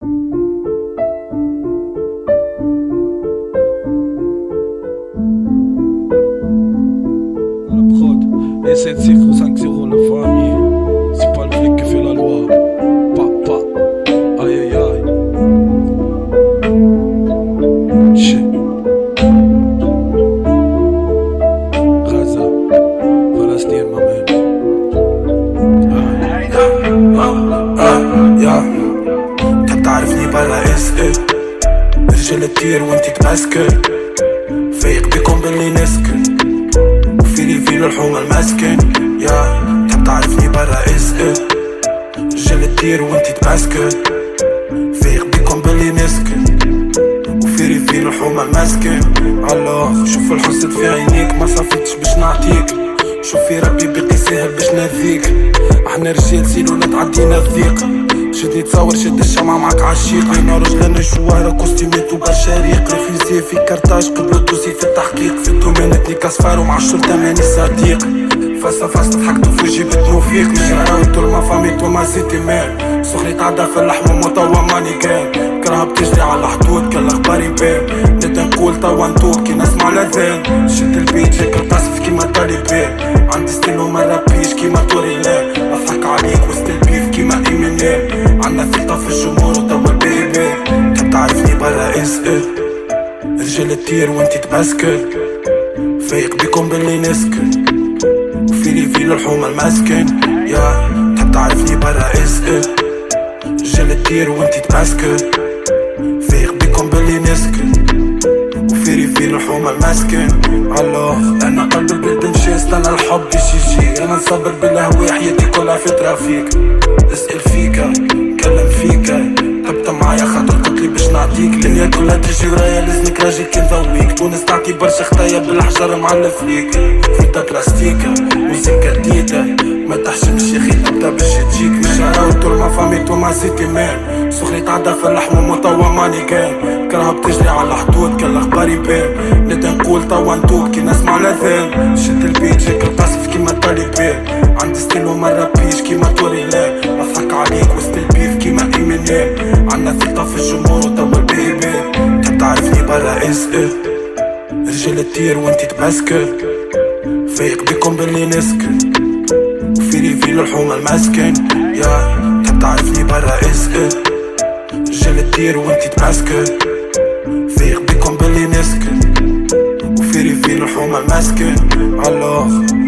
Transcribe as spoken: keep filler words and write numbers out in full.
La prod, et sept zéro cinq zéro la famille. C'est pas le flic qui fait la loi. Papa, aïe aïe aïe. Shit. Raza, Palestine ma man. تحب تعرفني برا اس ايه رجال تطير وانتي تمسكن فايق بيكم باللي نسكن وفيني الفيل الحومة المسكن يا تحب تعرفني برا اس ايه رجال تطير وانتي تمسكن فايق بيكم باللي نسكن وفيني الفيل الحومة المسكن الله شوف الحسد في عينيك ما صفتش باش نعطيك شوفي ربي بقي ساهل باش نذيك احنا رجال سيلو لا تعدينا الضيق شدني تصور شد الشمعة معك عالشيق عينا رجلنا الجوارة كوستيمات وبرشاريق ريفيزي في كارتاج قبل الدوسي في التحقيق في الدومينتني كاسفار ومع الشرطة ماني صديق فاسا فاسا ضحكتو في جيب التروفيك مش راوتو ما فاميتو ما سيتي مان سخري تعدى في اللحم ومطوى ماني كان كرهب بتجري على الحدود كل اخباري بان نبدا نقول توا نتوب كي نسمع الاذان شد البيت لك القصف كيما طالبان عندي ستيل وما رابيش كيما توري لا اضحك عليك وسط البيف كيما ايمينيم عنا ثقة في الجمهور وتوا البيبي تحب تعرفني برا اس ايه رجال تطير وانتي تمسكن فايق بيكم باللي نسكن وفيني فيل الحومة المسكن يا تحب تعرفني برا اس ايه رجال تطير وانتي تمسكن فايق بيكم باللي نسكن وفيري فيل الحومة المسكن الله انا قلب البلد مشي استنى الحب يجي يجي انا نصبر بالهوى حياتي كلها في ترافيك اسأل فيكا كلم فيكا تبت معايا خاطر قلتلي باش نعطيك الدنيا كلها تجي ورايا لازمك راجل كي نضويك تونس تعطي برشا خطايا بالحجر معلف ليك فيتا بلاستيكا موسيقى جديدة ما تحشمش يا خي تبدا باش تجيك مش راوتو ما فاميتو ما سيتي مان سخري تعدى في اللحم ومطوى ماني كان كرهب بتجري على الحدود كل اخباري بان نبدا نقول توا نتوب كي نسمع الاذان شد البيت جاك القصف كيما طالبان عندي ستيل وما رابيش كيما توري لا اضحك عليك وسط البيف كيما ايمينيم عنا ثقة في الجمهور وتوا البيبي تحب تعرفني برا اس ايه رجال تطير وانتي تمسكن فايق بيكم باللي نسكن وفيني فيل الحومة المسكن يا تحب تعرفني برا اس ايه رجال تطير وانتي تمسكن فايق بيكم باللي نسكن وفيني فيل الحومة المسكن الله